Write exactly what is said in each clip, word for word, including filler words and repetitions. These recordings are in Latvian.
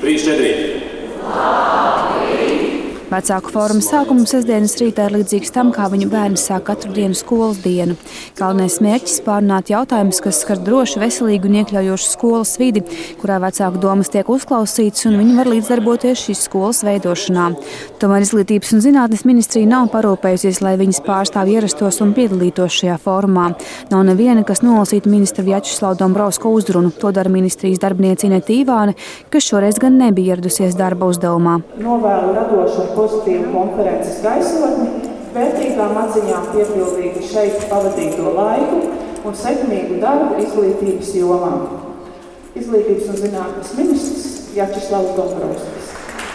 trīs, četri. Vecāku fóruma sākums sestdienas rītā ir līdzīgs tam, kā viņu bērni sāk katru dienu skolas dienu. Galvenais mērķis – pārunāt jautājumus, kas skar drošu, veselīgu un iekļaujošu skolas vidi, kurā vecāku domas tiek uzklausītas un viņi var līdzdarboties šīs skolas veidošanā. Tomēr Izglītības un zinātnes ministrija nav parūpējusies, lai viņas pārstāvji ierastos un piedalītos šajā fórumā. Nav neviena, kas nolasītu ministra Vjačeslava Dombrovska uzrunu. To dara ministrijas darbiniece Inete Ivāne, kas šoreiz gan nebija ieradusies darba uzdevumā. Novēlu radošu pozitīvu konferences gaisotni, vērtīgām atziņām piepildītu šeit pavadīto laiku un sekmīgu darbu izglītības jomā. Izglītības un zinātnes ministrs Vjačeslavs Dombrovskis.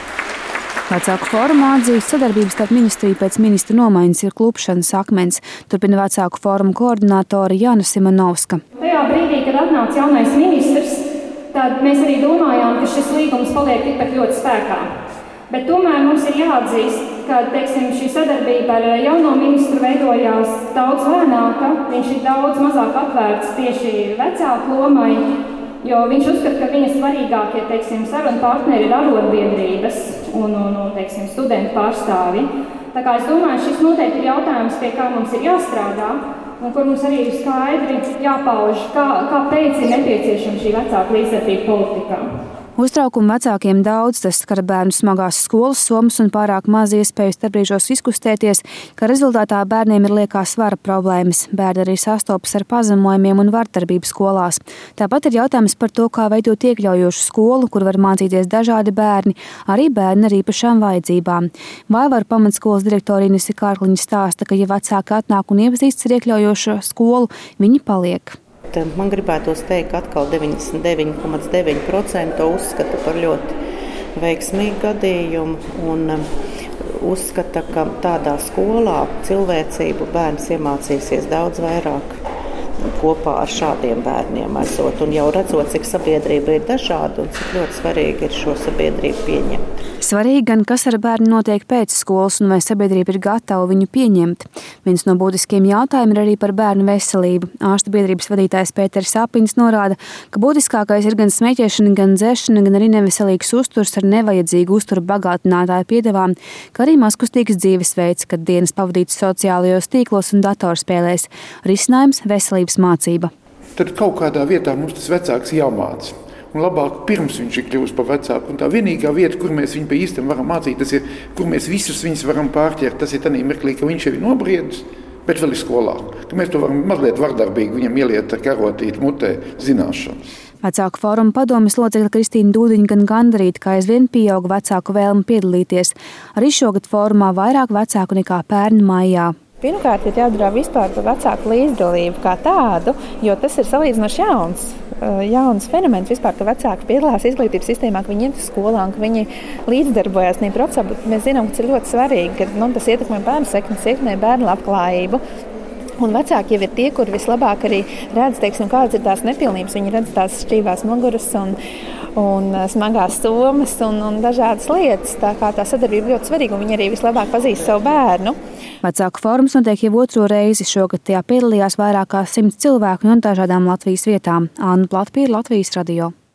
Vecāku fórumā atzīst, sadarbības starp ministriju pēc ministra nomaiņas ir klupšanas akmens, turpina vecāku fóruma koordinātore Jana Simonovska. Tajā brīdī, kad atnāca jaunais ministrs, tad mēs arī domājām, ka šis līgums paliek tikpat ļoti spēkā. Bet tomēr mums ir jāatzīst, ka teiksim, šī sadarbība ar jauno ministru veidojās daudz lēnāka. Viņš ir daudz mazāk atvērts tieši vecāku lomai, jo viņš uzskata, ka viņa svarīgākie teiksim, sarunu partneri ir arotbiedrības un, un, un teiksim, studentu pārstāvi. Tā kā es domāju, šis noteikti ir jautājums, pie kā mums ir jāstrādā un kur mums arī ir skaidri jāpauž, kā, kāpēc ir nepieciešama šī vecāku līdzdarbība politikā. Uztraukumu vecākiem daudz, tas skar bērnu smagās skolas somas un pārāk maz iespēju starpbrīžos izkustēties, ka rezultātā bērniem ir liekās svara problēmas. Bērni arī sastopas ar pazemojumiem un vardarbību skolās. Tāpat ir jautājums par to, kā veidot iekļaujošu skolu, kur var mācīties dažādi bērni, arī bērni ar īpašām vajadzībām. Vaivaru pamatskolas direktore Inese Kārkliņa stāsta, ka ja vecāki atnāk un iepazīstas ar iekļaujošo skolu, viņi paliek. Man gribētos teikt, ka atkal deviņdesmit deviņi komats deviņi procenti to uzskata par ļoti veiksmīgu gadījumu un uzskata, ka tādā skolā cilvēcību bērns iemācīsies daudz vairāk kopā ar šādiem bērniem esot un jau redzot, cik sabiedrība ir dažāda un cik ļoti svarīgi ir šo sabiedrību pieņemt. Svarīgi gan, kas ar bērnu notiek pēc skolas un vai sabiedrība ir gatava viņu pieņemt. Viens no būtiskiem jautājumiem ir arī par bērnu veselību. Ārstu biedrības vadītājs Pēters Sapins norāda, ka būtiskākais ir gan smēķēšana, gan dzeršana, gan arī neveselīgs uzturs ar nevajadzīgu uzturu bagātinātāju piedevām, kā arī mazkustīgs dzīvesveids, kad dienas pavadītas sociālajos tīklos un datorspēlēs. Risinājums – veselības mācība. Tad kaut kādā vietā mums tas vecāks jāmāca. Un labāk pirms viņš ir kļuvis par vecāku. Un tā vienīgā vieta, kur mēs viņu pa īstam varam mācīt, tas ir, kur mēs visus viņus varam pārķert. Tas ir tādā mirklī, ka viņš jau ir nobriedis, bet vēl ir skolā. Ka mēs to varam mazliet vardarbīgi viņam ieliet ar karotīti mutē zināšanas. Vecāku fóruma padomes locekle Kristīna Dūdiņa gan gandarīta, ka aizvien pieauga vecāku vēlme piedalīties. Arī šogad fórumā vairāk vecāku nekā pērn maijā. Pirmkārt, ir jādomā vispār par vecāku līdzdalību kā tādu, jo tas ir salīdzinoši jauns, jauns fenomens vispār, ka vecāki piedalās izglītības sistēmā, ka viņi iet uz skolām, ka viņi līdzdarbojas tajā procesā, bet mēs zinām, ka tas ir ļoti svarīgi, ka nu, tas ietekmē bērnu sekmes, ietekmē bērnu labklājību. Un vecāki jau ir tie, kuri vislabāk arī redz, teiksim, kādas ir tās nepilnības. Viņi redz tās šķīvās muguras un, un smagās somas un, un dažādas lietas. Tā kā tā sadarbība ļoti svarīga, un viņi arī vislabāk pazīst savu bērnu. Vecāku fórums notiek jau otro reizi. Šogad tajā piedalījās vairāk kā simts cilvēku no dažādām Latvijas vietām. Anna Platpīra, Latvijas radio.